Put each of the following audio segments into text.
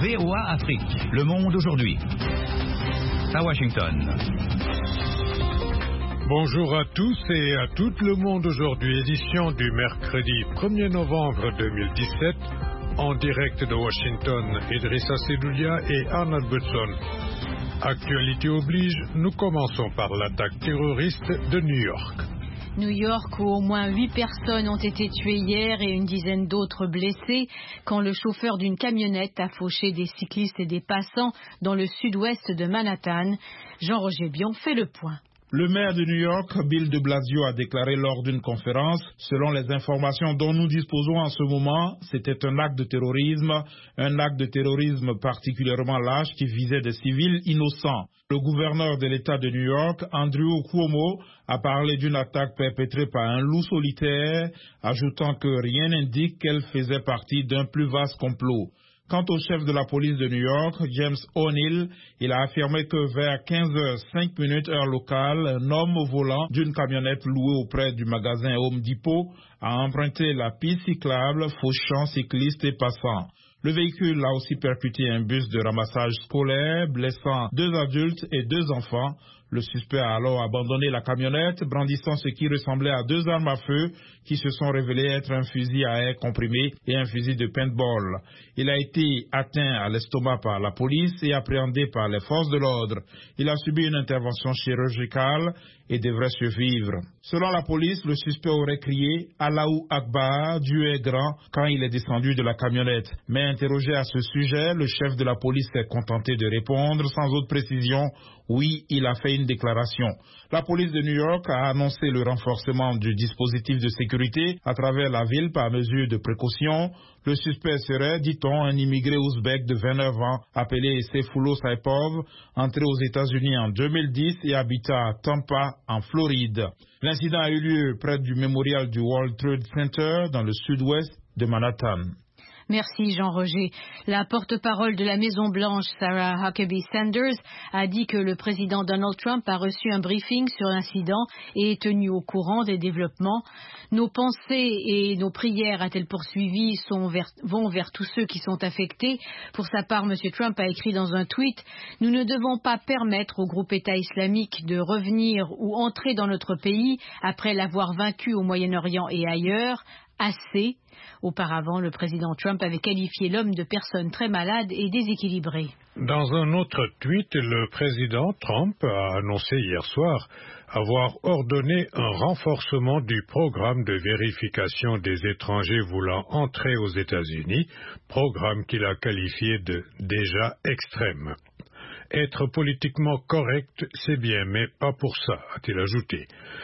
VOA Afrique, Le Monde aujourd'hui. À Washington. Bonjour à tous et à tout le monde aujourd'hui, édition du mercredi 1er novembre 2017, en direct de Washington, Idrissa Sedoulia et Arnold Butson. Actualité oblige, nous commençons par l'attaque terroriste de New York. New York, où au moins 8 personnes ont été tuées hier et une dizaine d'autres blessées quand le chauffeur d'une camionnette a fauché des cyclistes et des passants dans le sud-ouest de Manhattan. Jean-Roger Bion fait le point. Le maire de New York, Bill de Blasio, a déclaré lors d'une conférence, selon les informations dont nous disposons en ce moment, c'était un acte de terrorisme particulièrement lâche qui visait des civils innocents. Le gouverneur de l'État de New York, Andrew Cuomo, a parlé d'une attaque perpétrée par un loup solitaire, ajoutant que rien n'indique qu'elle faisait partie d'un plus vaste complot. Quant au chef de la police de New York, James O'Neill, il a affirmé que vers 15h05 heure locale, un homme au volant d'une camionnette louée auprès du magasin Home Depot a emprunté la piste cyclable, fauchant cyclistes et passants. Le véhicule a aussi percuté un bus de ramassage scolaire, blessant 2 adultes et 2 enfants. Le suspect a alors abandonné la camionnette, brandissant ce qui ressemblait à 2 armes à feu qui se sont révélées être un fusil à air comprimé et un fusil de paintball. Il a été atteint à l'estomac par la police et appréhendé par les forces de l'ordre. Il a subi une intervention chirurgicale et devrait survivre. Selon la police, le suspect aurait crié « Allahu Akbar, Dieu est grand » quand il est descendu de la camionnette. Mais interrogé à ce sujet, le chef de la police s'est contenté de répondre sans autre précision. Oui, il a fait une déclaration. La police de New York a annoncé le renforcement du dispositif de sécurité à travers la ville par mesure de précaution. Le suspect serait, dit-on, un immigré ouzbek de 29 ans appelé Seyfullo Saipov, entré aux États-Unis en 2010 et habitant à Tampa, en Floride. L'incident a eu lieu près du mémorial du World Trade Center dans le sud-ouest de Manhattan. Merci Jean-Roger. La porte-parole de la Maison-Blanche, Sarah Huckabee Sanders, a dit que le président Donald Trump a reçu un briefing sur l'incident et est tenu au courant des développements. Nos pensées et nos prières, a-t-elle poursuivi, vont vers tous ceux qui sont affectés. Pour sa part, M. Trump a écrit dans un tweet « Nous ne devons pas permettre au groupe État islamique de revenir ou entrer dans notre pays après l'avoir vaincu au Moyen-Orient et ailleurs. Assez ». Auparavant, le président Trump avait qualifié l'homme de personne très malade et déséquilibrée. Dans un autre tweet, le président Trump a annoncé hier soir avoir ordonné un renforcement du programme de vérification des étrangers voulant entrer aux États-Unis, programme qu'il a qualifié de déjà extrême. Être politiquement correct, c'est bien, mais pas pour ça, a-t-il ajouté.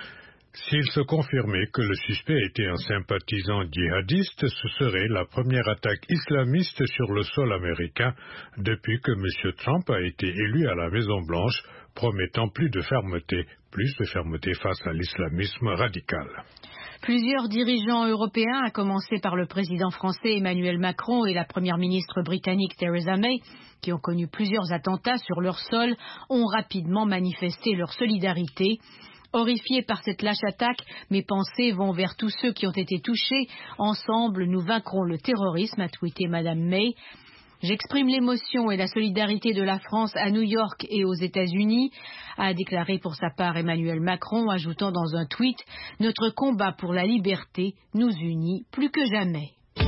S'il se confirmait que le suspect était un sympathisant djihadiste, ce serait la première attaque islamiste sur le sol américain depuis que M. Trump a été élu à la Maison-Blanche, promettant plus de fermeté face à l'islamisme radical. Plusieurs dirigeants européens, à commencer par le président français Emmanuel Macron et la première ministre britannique Theresa May, qui ont connu plusieurs attentats sur leur sol, ont rapidement manifesté leur solidarité. Horrifiés par cette lâche attaque, mes pensées vont vers tous ceux qui ont été touchés. Ensemble, nous vaincrons le terrorisme, a tweeté Madame May. J'exprime l'émotion et la solidarité de la France à New York et aux États-Unis, a déclaré pour sa part Emmanuel Macron, ajoutant dans un tweet « Notre combat pour la liberté nous unit plus que jamais ».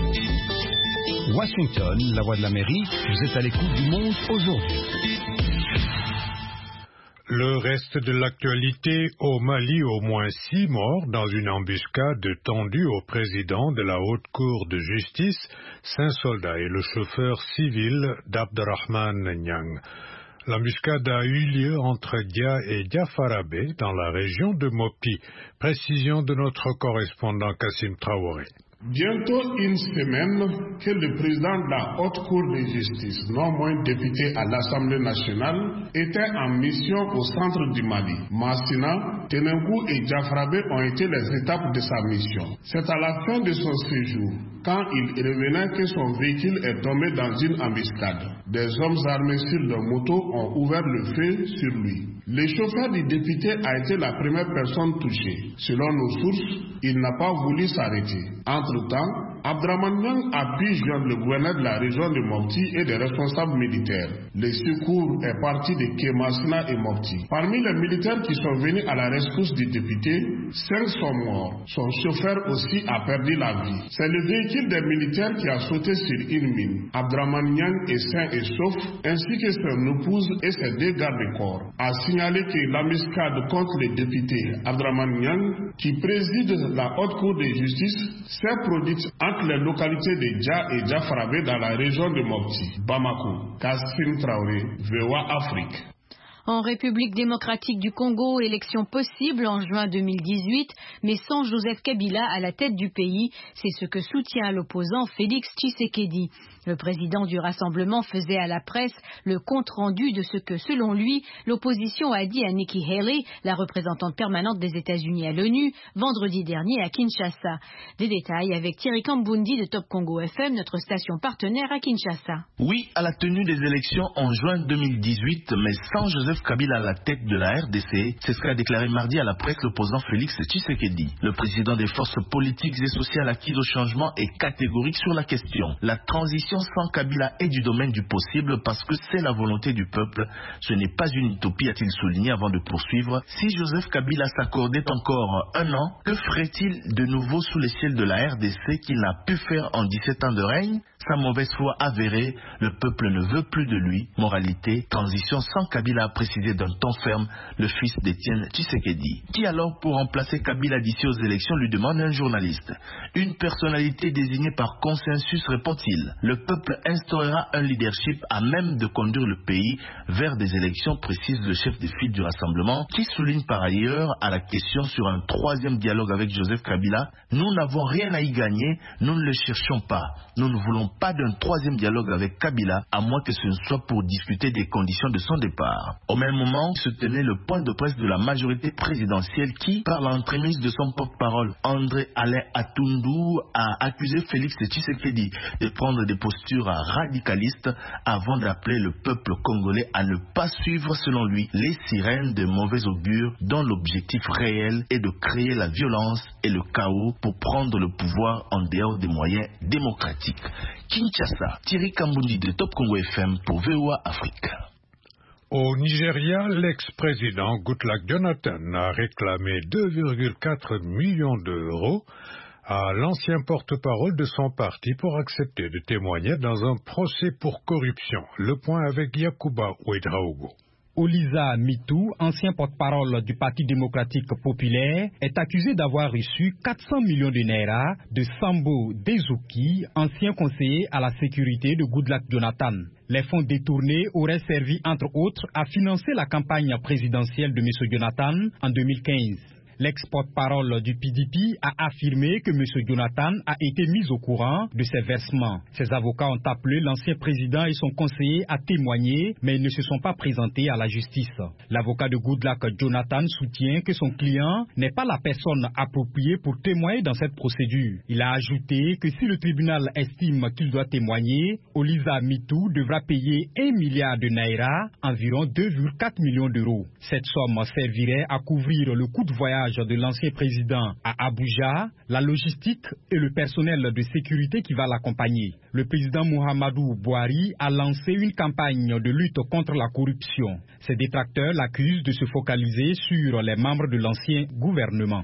Washington, la voix de l'Amérique, vous êtes à l'écoute du Monde aujourd'hui. Le reste de l'actualité, au Mali, au moins 6 morts dans une embuscade tendue au président de la Haute Cour de justice, 5 soldats et le chauffeur civil d'Abderrahmane Niang. L'embuscade a eu lieu entre Dia et Diafarabé dans la région de Mopti. Précision de notre correspondant Kassim Traoré. Bientôt une semaine que le président de la Haute Cour de justice, non moins député à l'Assemblée nationale, était en mission au centre du Mali. Massina, Tenengou et Diafarabé ont été les étapes de sa mission. C'est à la fin de son séjour, quand il revenait, que son véhicule est tombé dans une embuscade. Des hommes armés sur leur moto ont ouvert le feu sur lui. Le chauffeur du député a été la première personne touchée. Selon nos sources, il n'a pas voulu s'arrêter. Entre-temps, Abdraman Niang a pu joindre le gouverneur de la région de Mopti et des responsables militaires. Le secours est parti de Kemasina et Mopti. Parmi les militaires qui sont venus à la rescousse du député, 5 sont morts. Son chauffeur aussi a perdu la vie. C'est le véhicule des militaires qui a sauté sur une mine. Abdraman Niang est sain et sauf, ainsi que son épouse et ses 2 gardes-corps. A signalé que l'embuscade contre le député Abdraman Niang, qui préside la haute cour de justice, s'est produite entre les localités de Dja et Djafarabé dans la région de Mopti. Bamako, Kassim Traoré, VOA Afrique. En République démocratique du Congo, élection possible en juin 2018, mais sans Joseph Kabila à la tête du pays. C'est ce que soutient l'opposant Félix Tshisekedi. Le président du Rassemblement faisait à la presse le compte-rendu de ce que, selon lui, l'opposition a dit à Nikki Haley, la représentante permanente des États-Unis à l'ONU, vendredi dernier à Kinshasa. Des détails avec Thierry Kambundi de Top Congo FM, notre station partenaire à Kinshasa. Oui à la tenue des élections en juin 2018, mais sans Joseph Kabila à la tête de la RDC, c'est ce qu'a déclaré mardi à la presse l'opposant Félix Tshisekedi. Le président des forces politiques et sociales acquises au changement est catégorique sur la question. La transition sans Kabila est du domaine du possible parce que c'est la volonté du peuple. Ce n'est pas une utopie, a-t-il souligné avant de poursuivre. Si Joseph Kabila s'accordait encore un an, que ferait-il de nouveau sous les ciels de la RDC qu'il n'a pu faire en 17 ans de règne? Sa mauvaise foi avérée, le peuple ne veut plus de lui. Moralité, transition sans Kabila, a précisé d'un ton ferme le fils d'Étienne Tshisekedi. Qui alors pour remplacer Kabila d'ici aux élections, lui demande un journaliste. Une personnalité désignée par consensus, répond-il. Le peuple instaurera un leadership à même de conduire le pays vers des élections, précise le chef de file du Rassemblement, qui souligne par ailleurs à la question sur un troisième dialogue avec Joseph Kabila: nous n'avons rien à y gagner, nous ne le cherchons pas. Nous ne voulons pas d'un troisième dialogue avec Kabila, à moins que ce ne soit pour discuter des conditions de son départ. Au même moment se tenait le point de presse de la majorité présidentielle qui, par l'entremise de son porte-parole André Alain Atundu, a accusé Félix Tshisekedi de prendre des postures radicalistes avant d'appeler le peuple congolais à ne pas suivre, selon lui, les sirènes de mauvais augure dont l'objectif réel est de créer la violence et le chaos pour prendre le pouvoir en dehors des moyens démocratiques. Kinshasa, Thierry Kambundi de Top Congo FM pour VOA Afrique. Au Nigeria, l'ex-président Goodluck Jonathan a réclamé 2,4 millions d'euros à l'ancien porte-parole de son parti pour accepter de témoigner dans un procès pour corruption. Le point avec Yacouba Ouedraogo. Olisa Mitou, ancien porte-parole du Parti démocratique populaire, est accusé d'avoir reçu 400 millions de naira de Sambo Dezuki, ancien conseiller à la sécurité de Goodluck Jonathan. Les fonds détournés auraient servi entre autres à financer la campagne présidentielle de M. Jonathan en 2015. L'ex-porte-parole du PDP a affirmé que M. Jonathan a été mis au courant de ces versements. Ses avocats ont appelé l'ancien président et son conseiller à témoigner, mais ils ne se sont pas présentés à la justice. L'avocat de Goodluck Jonathan soutient que son client n'est pas la personne appropriée pour témoigner dans cette procédure. Il a ajouté que si le tribunal estime qu'il doit témoigner, Olisa Mitou devra payer 1 milliard de naira, environ 2,4 millions d'euros. Cette somme servirait à couvrir le coût de voyage de l'ancien président à Abuja, la logistique et le personnel de sécurité qui va l'accompagner. Le président Muhammadu Buhari a lancé une campagne de lutte contre la corruption. Ses détracteurs l'accusent de se focaliser sur les membres de l'ancien gouvernement.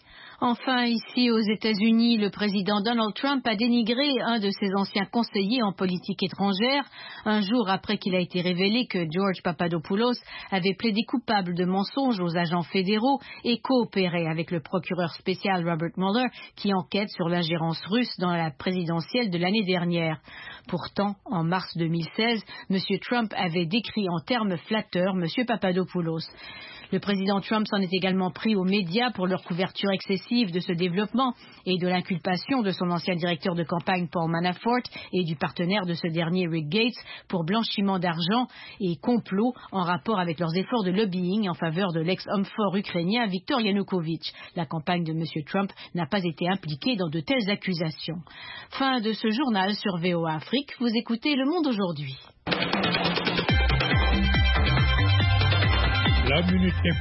Enfin, ici aux États-Unis, le président Donald Trump a dénigré un de ses anciens conseillers en politique étrangère, un jour après qu'il a été révélé que George Papadopoulos avait plaidé coupable de mensonges aux agents fédéraux et coopéré avec le procureur spécial Robert Mueller qui enquête sur l'ingérence russe dans la présidentielle de l'année dernière. Pourtant, en mars 2016, M. Trump avait décrit en termes flatteurs M. Papadopoulos. Le président Trump s'en est également pris aux médias pour leur couverture excessive de ce développement et de l'inculpation de son ancien directeur de campagne Paul Manafort et du partenaire de ce dernier Rick Gates pour blanchiment d'argent et complot en rapport avec leurs efforts de lobbying en faveur de l'ex-homme fort ukrainien Viktor Yanukovych. La campagne de M. Trump n'a pas été impliquée dans de telles accusations. Fin de ce journal sur VOA Afrique. Vous écoutez Le Monde aujourd'hui. La Minute Éco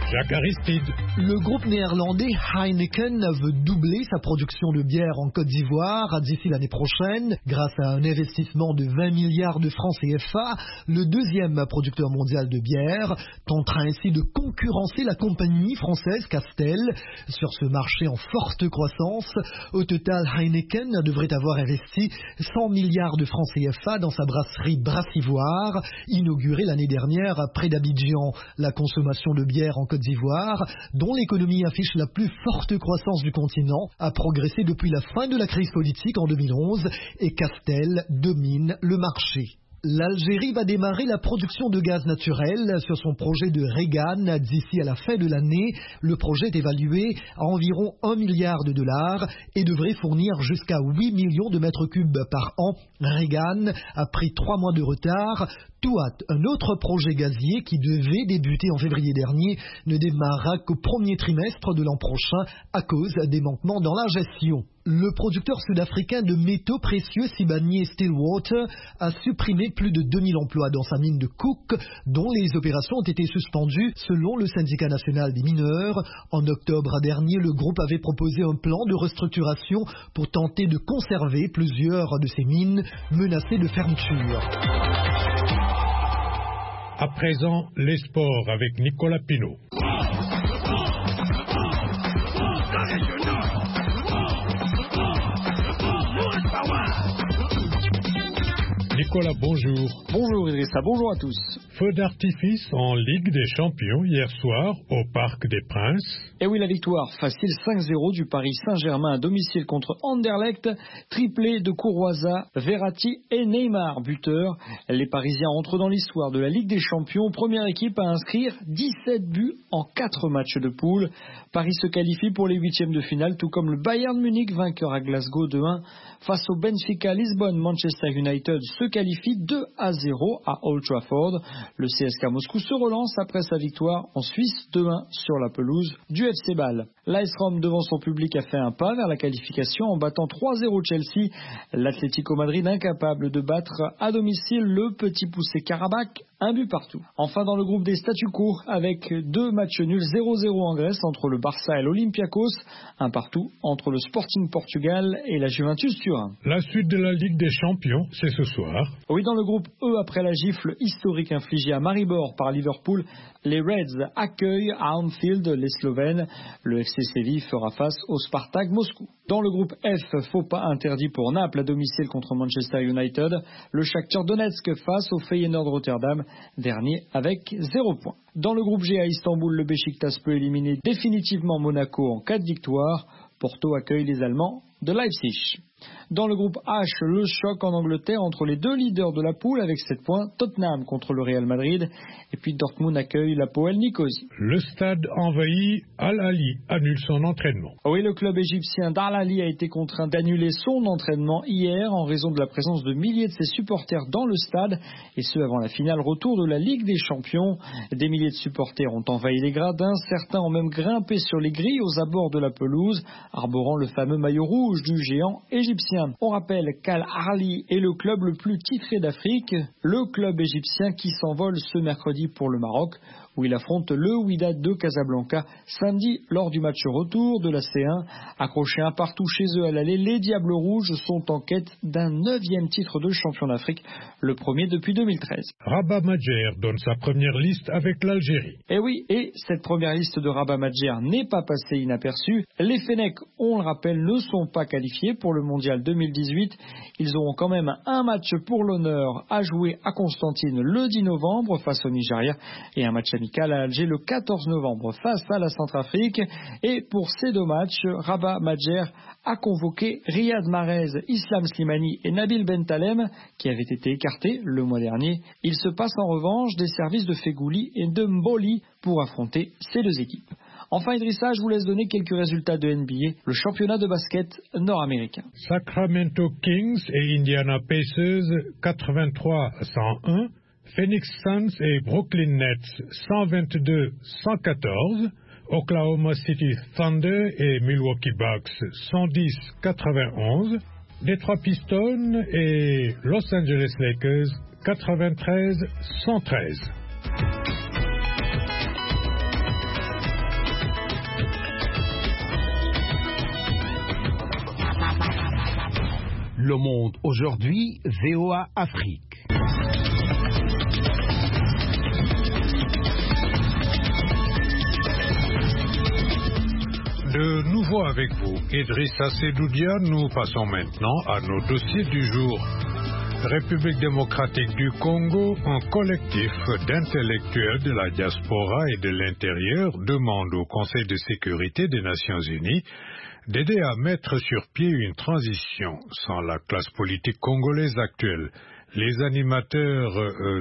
Jacques Aristide. Le groupe néerlandais Heineken veut doubler sa production de bière en Côte d'Ivoire d'ici l'année prochaine. Grâce à un investissement de 20 milliards de francs CFA, le deuxième producteur mondial de bière tentera ainsi de concurrencer la compagnie française Castel sur ce marché en forte croissance. Au total, Heineken devrait avoir investi 100 milliards de francs CFA dans sa brasserie Brassivoire, inaugurée l'année dernière près d'Abidjan. La consommation de bière en Côte d'Ivoire, dont l'économie affiche la plus forte croissance du continent, a progressé depuis la fin de la crise politique en 2011 et Castel domine le marché. L'Algérie va démarrer la production de gaz naturel sur son projet de Regan d'ici à la fin de l'année. Le projet est évalué à environ 1 milliard de dollars et devrait fournir jusqu'à 8 millions de mètres cubes par an. Regan a pris 3 mois de retard. Touat, un autre projet gazier qui devait débuter en février dernier, ne démarrera qu'au premier trimestre de l'an prochain à cause des manquements dans la gestion. Le producteur sud-africain de métaux précieux Sibanye-Stillwater a supprimé plus de 2000 emplois dans sa mine de Cook, dont les opérations ont été suspendues selon le syndicat national des mineurs. En octobre dernier, le groupe avait proposé un plan de restructuration pour tenter de conserver plusieurs de ses mines menacées de fermeture. À présent, les sports avec Nicolas Pinault. Nicolas, bonjour. Bonjour Idrissa, bonjour à tous. Feu d'artifice en Ligue des Champions hier soir au Parc des Princes. Et oui, la victoire facile 5-0 du Paris Saint-Germain à domicile contre Anderlecht, triplé de Courvoisa, Verratti et Neymar buteur. Les Parisiens entrent dans l'histoire de la Ligue des Champions, première équipe à inscrire 17 buts en 4 matchs de poule. Paris se qualifie pour les huitièmes de finale, tout comme le Bayern Munich, vainqueur à Glasgow 2-1. Face au Benfica Lisbonne, Manchester United se qualifie 2-0 à Old Trafford. Le CSKA Moscou se relance après sa victoire en Suisse 2-1 sur la pelouse du FC Bâle. L'AS Rome devant son public a fait un pas vers la qualification en battant 3-0 Chelsea. L'Atlético Madrid incapable de battre à domicile le petit poussé Karabakh, un but partout. Enfin dans le groupe des statu quo avec 2 matchs nuls 0-0 en Grèce entre le Barça et l'Olympiakos, un partout entre le Sporting Portugal et la Juventus Turin. La suite de la Ligue des Champions, c'est ce soir. Oui, dans le groupe E, après la gifle historique infligée à Maribor par Liverpool, les Reds accueillent à Anfield les Slovènes. Le FC Séville fera face au Spartak Moscou. Dans le groupe F, faux pas interdit pour Naples à domicile contre Manchester United. Le Shakhtar Donetsk face au Feyenoord Rotterdam, dernier avec 0 points. Dans le groupe G à Istanbul, le Beşiktaş peut éliminer définitivement Monaco en cas de victoire. Porto accueille les Allemands de Leipzig. Dans le groupe H, le choc en Angleterre entre les 2 leaders de la poule avec 7 points, Tottenham contre le Real Madrid, et puis Dortmund accueille l'Apoel Nicosie. Le stade envahi, Al Ahly annule son entraînement. Oui, le club égyptien d'Al Ahly a été contraint d'annuler son entraînement hier en raison de la présence de milliers de ses supporters dans le stade, et ce avant la finale retour de la Ligue des Champions. Des milliers de supporters ont envahi les gradins, certains ont même grimpé sur les grilles aux abords de la pelouse, arborant le fameux maillot rouge du géant égyptien. On rappelle qu'Al Ahly est le club le plus titré d'Afrique, le club égyptien qui s'envole ce mercredi pour le Maroc, où il affronte le Wydad de Casablanca samedi lors du match retour de la C1. Accrochés un partout chez eux à l'aller, les Diables Rouges sont en quête d'un 9e titre de champion d'Afrique, le premier depuis 2013. Rabat Madjer donne sa première liste avec l'Algérie. Et oui, et cette première liste de Rabat Madjer n'est pas passée inaperçue. Les Fennecs, on le rappelle, ne sont pas qualifiés pour le mondial 2018. Ils auront quand même un match pour l'honneur à jouer à Constantine le 10 novembre face au Nigeria et un match amical à Alger le 14 novembre face à la Centrafrique. Et pour ces 2 matchs, Rabat Madjer a convoqué Riyad Mahrez, Islam Slimani et Nabil Bentaleb qui avaient été écartés le mois dernier. Il se passe en revanche des services de Fegouli et de Mboli pour affronter ces 2 équipes. Enfin, Idrissa, je vous laisse donner quelques résultats de NBA, le championnat de basket nord-américain. Sacramento Kings et Indiana Pacers 83-101, Phoenix Suns et Brooklyn Nets 122-114, Oklahoma City Thunder et Milwaukee Bucks 110-91, Detroit Pistons et Los Angeles Lakers 93-113. Le Monde aujourd'hui, VOA Afrique. De nouveau avec vous, Idrissa Sedoudia, nous passons maintenant à nos dossiers du jour. République démocratique du Congo, un collectif d'intellectuels de la diaspora et de l'intérieur demande au Conseil de sécurité des Nations Unies d'aider à mettre sur pied une transition sans la classe politique congolaise actuelle. Les animateurs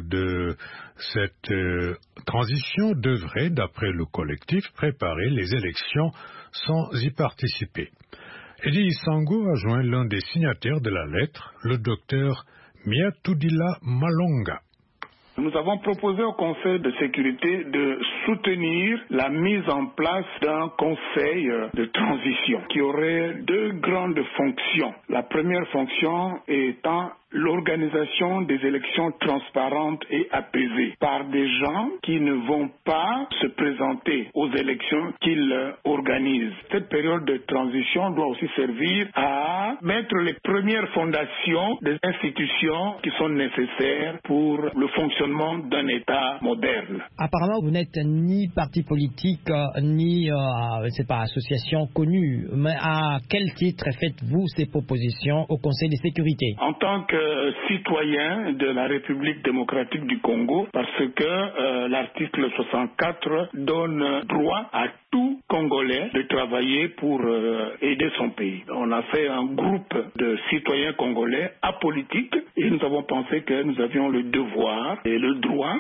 de cette transition devraient, d'après le collectif, préparer les élections sans y participer. Eddie Sango a joint l'un des signataires de la lettre, le docteur Miatoudila Malonga. Nous avons proposé au Conseil de sécurité de soutenir la mise en place d'un conseil de transition qui aurait deux grandes fonctions. La première fonction étant l'organisation des élections transparentes et apaisées par des gens qui ne vont pas se présenter aux élections qu'ils organisent. Cette période de transition doit aussi servir à mettre les premières fondations des institutions qui sont nécessaires pour le fonctionnement d'un État moderne. Apparemment, vous n'êtes ni parti politique, ni association connue. Mais à quel titre faites-vous ces propositions au Conseil de sécurité? En tant que citoyen de la République démocratique du Congo, parce que l'article 64 donne droit à tout Congolais de travailler pour aider son pays. On a fait un groupe de citoyens congolais apolitiques et nous avons pensé que nous avions le devoir et le droit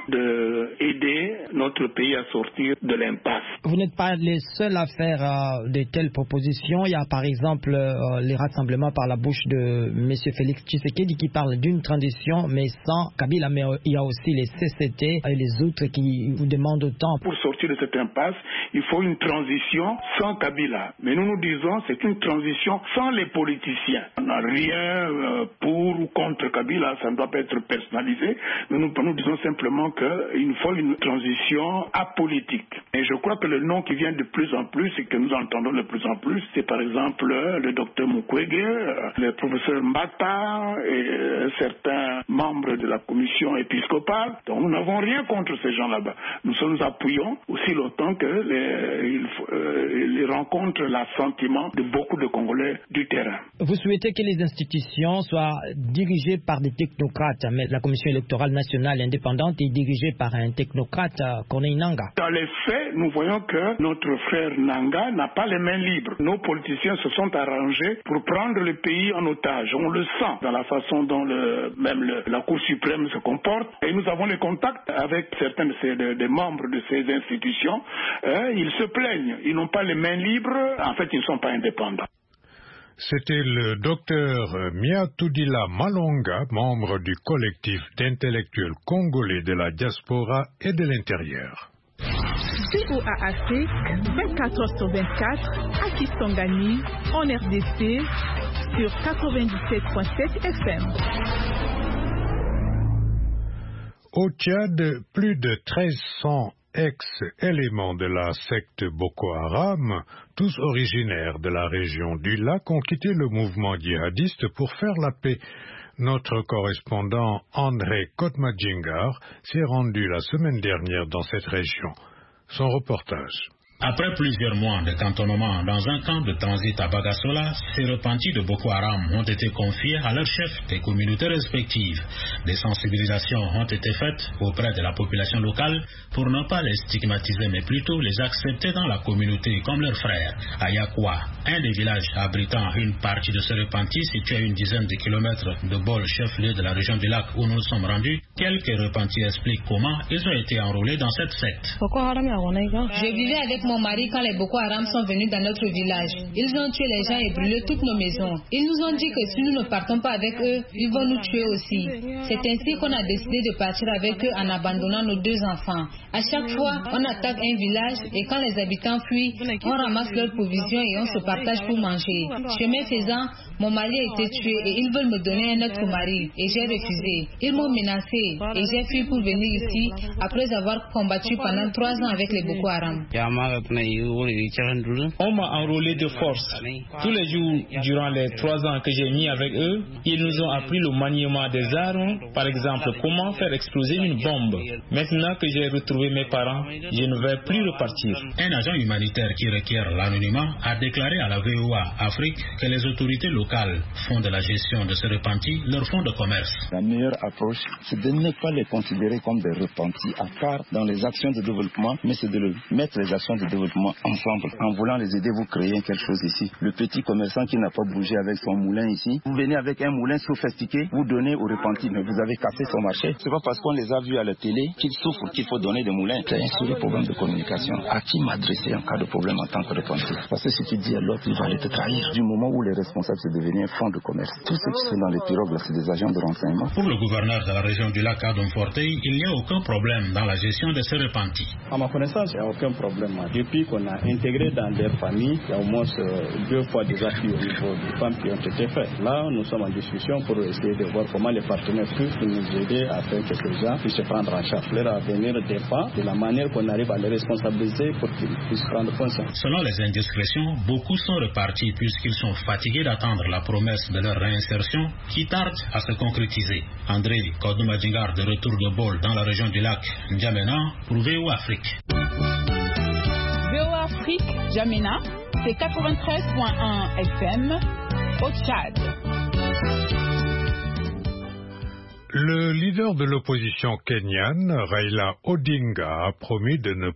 d'aider notre pays à sortir de l'impasse. Vous n'êtes pas les seuls à faire de telles propositions. Il y a par exemple les rassemblements par la bouche de M. Félix Tshisekedi qui parle d'une transition mais sans Kabila, mais il y a aussi les CCT et les autres qui vous demandent autant. Pour sortir de cette impasse, il faut une transition sans Kabila. Mais nous disons c'est une transition sans les politiciens. On n'a rien pour ou contre Kabila, ça ne doit pas être personnalisé. Mais nous disons simplement qu'il faut une transition apolitique. Et je crois que le nom qui vient de plus en plus et que nous entendons de plus en plus, c'est par exemple le docteur Mukwege, le professeur Mbata et certains membres de la commission épiscopale. Donc nous n'avons rien contre ces gens là-bas. Nous appuyons aussi longtemps qu'ils rencontrent l'assentiment de beaucoup de Congolais du terrain. Vous souhaitez que les institutions soient dirigées par des technocrates, mais la commission électorale nationale indépendante est dirigée par un technocrate, Corneille Nangaa. Dans les faits, nous voyons que notre frère Nangaa n'a pas les mains libres. Nos politiciens se sont arrangés pour prendre le pays en otage. On le sent dans la façon dont la Cour suprême se comporte. Et nous avons les contacts avec certains des membres de ces institutions. Ils se plaignent. Ils n'ont pas les mains libres. En fait, ils ne sont pas indépendants. C'était le docteur Miatoudila Malonga, membre du collectif d'intellectuels congolais de la diaspora et de l'intérieur. VOA Afrique, 24h/24, à Kisangani, en RDC, sur 97.7 FM. Au Tchad, plus de 1300 ex-éléments de la secte Boko Haram, tous originaires de la région du lac, ont quitté le mouvement djihadiste pour faire la paix. Notre correspondant André Kotmadjingar s'est rendu la semaine dernière dans cette région. Son reportage. Après plusieurs mois de cantonnement dans un camp de transit à Bagasola, ces repentis de Boko Haram ont été confiés à leurs chefs des communautés respectives. Des sensibilisations ont été faites auprès de la population locale pour ne pas les stigmatiser, mais plutôt les accepter dans la communauté comme leurs frères. À Yakwa, un des villages abritant une partie de ces repentis situé à une dizaine de kilomètres de Bol, chef-lieu de la région du lac où nous nous sommes rendus, quelques repentis expliquent comment ils ont été enrôlés dans cette secte. Je vivais avec mon mari quand les Boko Haram sont venus dans notre village. Ils ont tué les gens et brûlé toutes nos maisons. Ils nous ont dit que si nous ne partons pas avec eux, ils vont nous tuer aussi. C'est ainsi qu'on a décidé de partir avec eux en abandonnant nos deux enfants. À chaque fois, on attaque un village et quand les habitants fuient, on ramasse leurs provisions et on se partage pour manger. Chemin faisant, mon mari a été tué et ils veulent me donner un autre mari et j'ai refusé. Ils m'ont menacé et j'ai fui pour venir ici après avoir combattu pendant 3 ans avec les Boko Haram. On m'a enrôlé de force. Tous les jours, durant les 3 ans que j'ai mis avec eux, ils nous ont appris le maniement des armes, par exemple comment faire exploser une bombe. Maintenant que j'ai retrouvé mes parents, je ne vais plus repartir. Un agent humanitaire qui requiert l'anonymat a déclaré à la VOA Afrique que les autorités locales font de la gestion de ce repenti leur fonds de commerce. La meilleure approche, c'est de ne pas les considérer comme des repentis à part dans les actions de développement, mais c'est de mettre les actions de développement ensemble. En voulant les aider, vous créez quelque chose ici. Le petit commerçant qui n'a pas bougé avec son moulin ici, vous venez avec un moulin sophistiqué, vous donnez aux repentis, mais vous avez cassé son marché. C'est pas parce qu'on les a vus à la télé qu'ils souffrent qu'il faut donner des moulins. C'est un seul problème de communication. À qui m'adresser en cas de problème en tant que repenti? Parce que si tu dis à l'autre, il va aller te trahir. Du moment où les responsables se devenaient un fonds de commerce, tous ceux qui sont dans les pirogues, là, c'est des agents de renseignement. Pour le gouverneur de la région du lac Adam Fortey, il n'y a aucun problème dans la gestion de ces repentis. À ma connaissance, il n'y a aucun problème. Depuis qu'on a intégré dans des familles, il y a au moins 2 fois des actes au niveau des femmes qui ont été faits. Là, nous sommes en discussion pour essayer de voir comment les partenaires peuvent nous aider à faire quelque chose, puissent se prendre en charge. Leur avenir dépend de la manière qu'on arrive à les responsabiliser pour qu'ils puissent prendre conscience. Selon les indiscrétions, beaucoup sont repartis puisqu'ils sont fatigués d'attendre la promesse de leur réinsertion qui tarde à se concrétiser. André Kodoumadjingar de retour de Bol dans la région du lac N'Djamena pour VOA Afrique. VOA Afrique, N'Djamena, c'est 93.1 FM au Tchad. Le leader de l'opposition kenyane, Raila Odinga, a promis de ne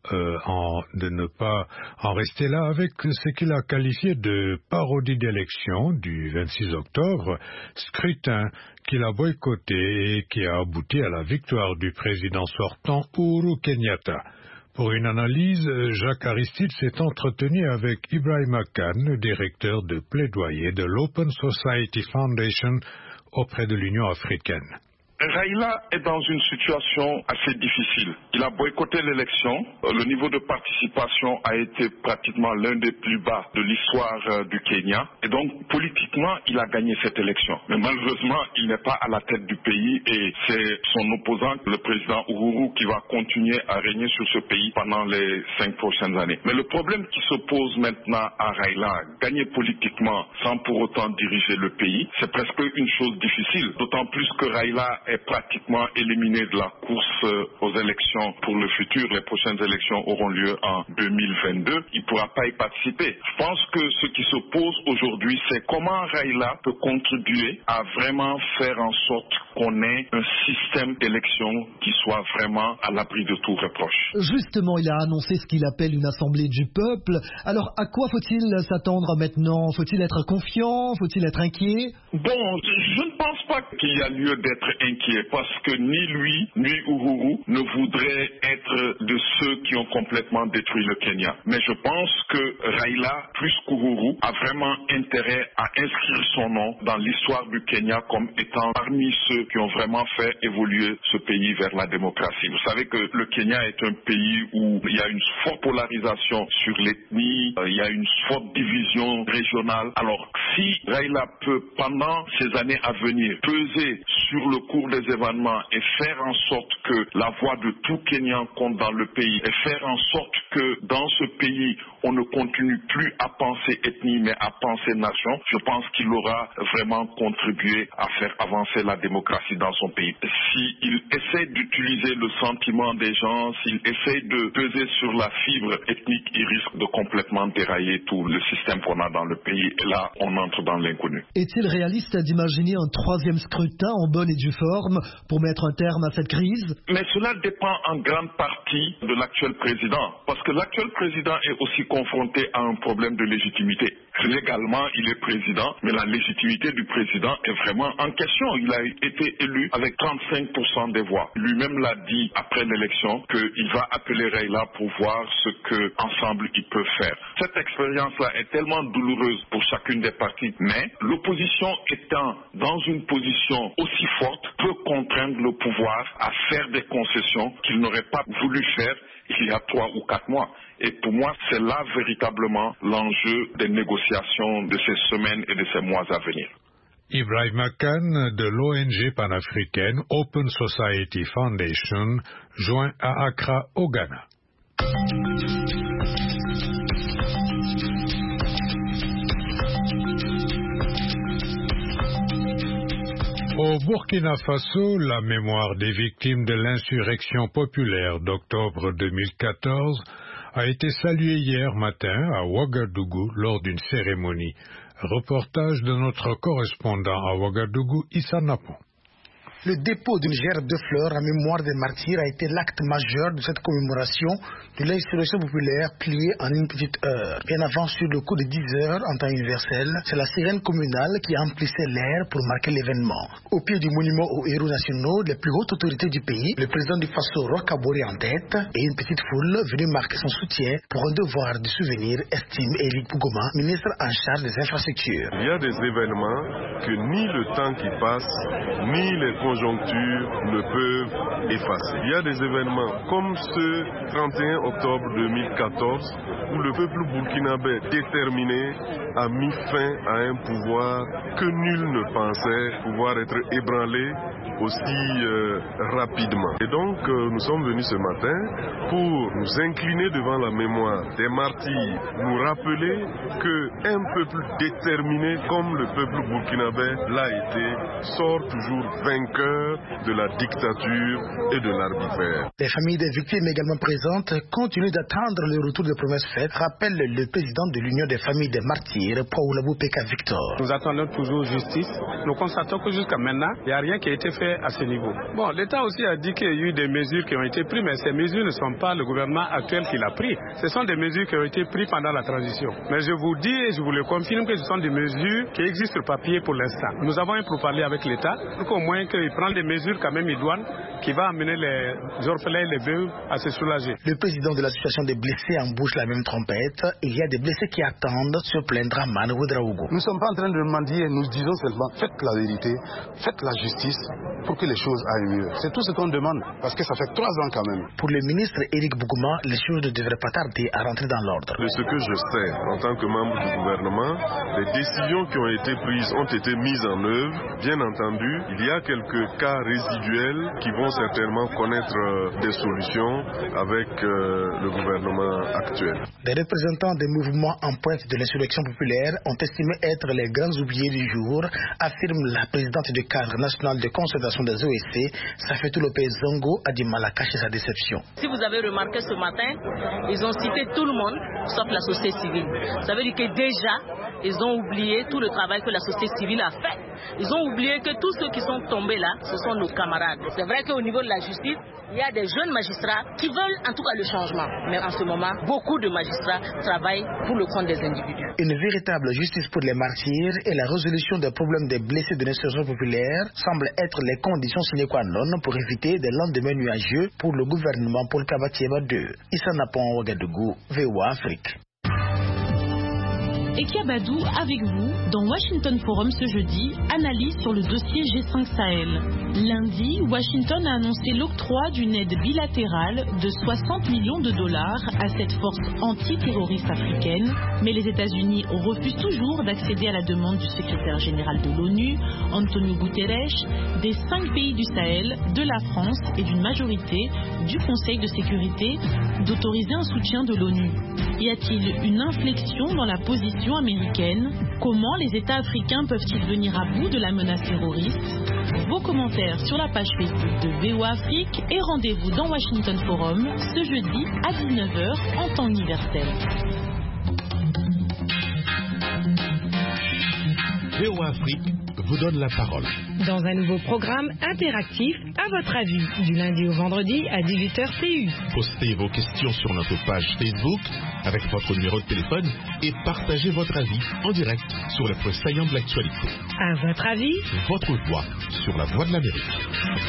pas en rester là avec ce qu'il a qualifié de parodie d'élection du 26 octobre, scrutin qu'il a boycotté et qui a abouti à la victoire du président sortant Uhuru Kenyatta. Pour une analyse, Jacques Aristide s'est entretenu avec Ibrahima Khan, directeur de plaidoyer de l'Open Society Foundation auprès de l'Union africaine. Raila est dans une situation assez difficile. Il a boycotté l'élection. Le niveau de participation a été pratiquement l'un des plus bas de l'histoire du Kenya. Et donc, politiquement, il a gagné cette élection. Mais malheureusement, il n'est pas à la tête du pays et c'est son opposant, le président Uhuru, qui va continuer à régner sur ce pays pendant les 5 prochaines années. Mais le problème qui se pose maintenant à Raila, gagner politiquement sans pour autant diriger le pays, c'est presque une chose difficile. D'autant plus que Raila est pratiquement éliminé de la course aux élections pour le futur. Les prochaines élections auront lieu en 2022. Il ne pourra pas y participer. Je pense que ce qui se pose aujourd'hui, c'est comment Raila peut contribuer à vraiment faire en sorte qu'on ait un système d'élection qui soit vraiment à l'abri de tout reproche. Justement, il a annoncé ce qu'il appelle une assemblée du peuple. Alors, à quoi faut-il s'attendre maintenant? Faut-il être confiant? Faut-il être inquiet? Bon, je ne pense pas qu'il y a lieu d'être inquiet parce que ni lui, ni Uhuru ne voudraient être de ceux qui ont complètement détruit le Kenya. Mais je pense que Raila, plus qu'Uhuru, a vraiment intérêt à inscrire son nom dans l'histoire du Kenya comme étant parmi ceux qui ont vraiment fait évoluer ce pays vers la démocratie. Vous savez que le Kenya est un pays où il y a une forte polarisation sur l'ethnie, il y a une forte division régionale. Alors, si Raila peut, pendant ces années à venir, peser sur le cours des événements et faire en sorte que la voix de tout Kenyan compte dans le pays et faire en sorte que dans ce pays, on ne continue plus à penser ethnie mais à penser nation, je pense qu'il aura vraiment contribué à faire avancer la démocratie dans son pays. S'il essaie d'utiliser le sentiment des gens, s'il essaie de peser sur la fibre ethnique, il risque de complètement dérailler tout le système qu'on a dans le pays. Et là, on entre dans l'inconnu. Est-il réaliste d'imaginer un 3e scrutin en bonne et due forme pour mettre un terme à cette crise? Mais cela dépend en grande partie de l'actuel président, parce que l'actuel président est aussi confronté à un problème de légitimité. Légalement, il est président, mais la légitimité du président est vraiment en question. Il a été élu avec 35% des voix. Lui-même l'a dit après l'élection qu'il va appeler Raila pour voir ce qu'ensemble ils peuvent faire. Cette expérience-là est tellement douloureuse pour chacune des parties, mais l'opposition étant dans une position aussi forte peut contraindre le pouvoir à faire des concessions qu'il n'aurait pas voulu faire il y a 3 ou 4 mois. Et pour moi, c'est là véritablement l'enjeu des négociations de ces semaines et de ces mois à venir. Ibrahima Khan de l'ONG panafricaine Open Society Foundation, joint à Accra au Ghana. Au Burkina Faso, la mémoire des victimes de l'insurrection populaire d'octobre 2014 a été saluée hier matin à Ouagadougou lors d'une cérémonie. Reportage de notre correspondant à Ouagadougou, Issa Napon. Le dépôt d'une gerbe de fleurs en mémoire des martyrs a été l'acte majeur de cette commémoration de l'insurrection populaire pliée en une petite heure. Bien avant, sur le coup de 10 heures en temps universel, c'est la sirène communale qui emplissait l'air pour marquer l'événement. Au pied du monument aux héros nationaux, les plus hautes autorités du pays, le président du Faso Roch Kabore en tête et une petite foule venue marquer son soutien pour un devoir de souvenir, estime Éric Bougoma, ministre en charge des infrastructures. Il y a des événements que ni le temps qui passe, ni les conjonctures ne peuvent effacer. Il y a des événements comme ce 31 octobre 2014 où le peuple burkinabé déterminé a mis fin à un pouvoir que nul ne pensait pouvoir être ébranlé aussi rapidement. Et donc nous sommes venus ce matin pour nous incliner devant la mémoire des martyrs, nous rappeler qu'un peuple déterminé comme le peuple burkinabé l'a été, sort toujours vainqueur de la dictature et de l'arbitraire. Les familles des victimes également présentes continuent d'attendre le retour des promesses faites, rappelle le président de l'Union des familles des martyrs, Paul Aboupeka Victor. Nous attendons toujours justice. Nous constatons que jusqu'à maintenant, il n'y a rien qui a été fait à ce niveau. Bon, l'État aussi a dit qu'il y a eu des mesures qui ont été prises, mais ces mesures ne sont pas le gouvernement actuel qui l'a pris. Ce sont des mesures qui ont été prises pendant la transition. Mais je vous dis et je vous le confirme que ce sont des mesures qui existent sur papier pour l'instant. Nous avons un pourparler avec l'État pour qu'au moins qu'il prenne des mesures quand même idoines qui va amener les orphelins et les veuves à se soulager. Le président de l'association des blessés embouche la même trompette. Il y a des blessés qui attendent se plaindre à Man Ouedraogo. Nous ne sommes pas en train de mendier, nous disons seulement faites la vérité, faites la justice pour que les choses aillent mieux. C'est tout ce qu'on demande parce que ça fait 3 ans quand même. Pour le ministre Éric Bougoma, les choses ne devraient pas tarder à rentrer dans l'ordre. De ce que je sais en tant que membre du gouvernement, les décisions qui ont été prises ont été mises en œuvre. Bien entendu, il y a quelques cas résiduels qui vont certainement connaître des solutions avec le gouvernement actuel. Des représentants des mouvements en pointe de l'insurrection populaire ont estimé être les grands oubliés du jour, affirme la présidente du cadre national de concertation des OSC, Safetou Lopez Zongo, a du mal à cacher sa déception. Si vous avez remarqué ce matin, ils ont cité tout le monde, sauf la société civile. Ça veut dire que déjà, ils ont oublié tout le travail que la société civile a fait. Ils ont oublié que tous ceux qui sont tombés là, ce sont nos camarades. C'est vrai qu'au niveau de la justice, il y a des jeunes magistrats qui veulent en tout cas le changement. Mais en ce moment, beaucoup de magistrats travaillent pour le compte des individus. Une véritable justice pour les martyrs et la résolution des problèmes des blessés de l'insurrection populaire semblent être les conditions sine qua non pour éviter des lendemains nuageux pour le gouvernement Paul Kabatieba II. Issa Napon, Ouagadougou, VOA Afrique. Ekia Badou avec vous dans Washington Forum ce jeudi, analyse sur le dossier G5 Sahel. Lundi, Washington a annoncé l'octroi d'une aide bilatérale de 60 millions de dollars à cette force antiterroriste africaine, mais les États-Unis refusent toujours d'accéder à la demande du secrétaire général de l'ONU, Antonio Guterres, des 5 pays du Sahel, de la France et d'une majorité du Conseil de sécurité d'autoriser un soutien de l'ONU. Y a-t-il une inflexion dans la position américaine? Comment les États africains peuvent-ils venir à bout de la menace terroriste? Vos commentaires sur la page Facebook de VOA Afrique et rendez-vous dans Washington Forum ce jeudi à 19h en temps universel. VOA Afrique vous donne la parole. Dans un nouveau programme interactif, à votre avis, du lundi au vendredi à 18h TU. Postez vos questions sur notre page Facebook avec votre numéro de téléphone et partagez votre avis en direct sur les points saillants de l'actualité. À votre avis, votre voix sur la voix de l'Amérique.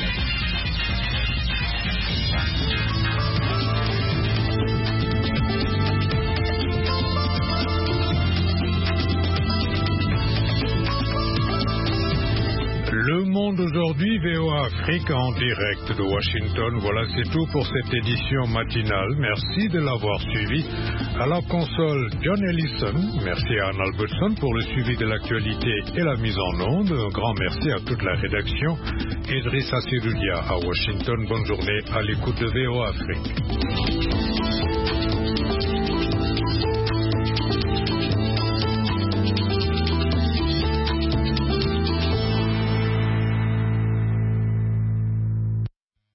Le Monde aujourd'hui, VOA Afrique en direct de Washington. Voilà, c'est tout pour cette édition matinale. Merci de l'avoir suivi. À la console, John Ellison. Merci à Anne Albertson pour le suivi de l'actualité et la mise en onde. Un grand merci à toute la rédaction. Idrissa Siroudia à Washington. Bonne journée à l'écoute de VOA Afrique.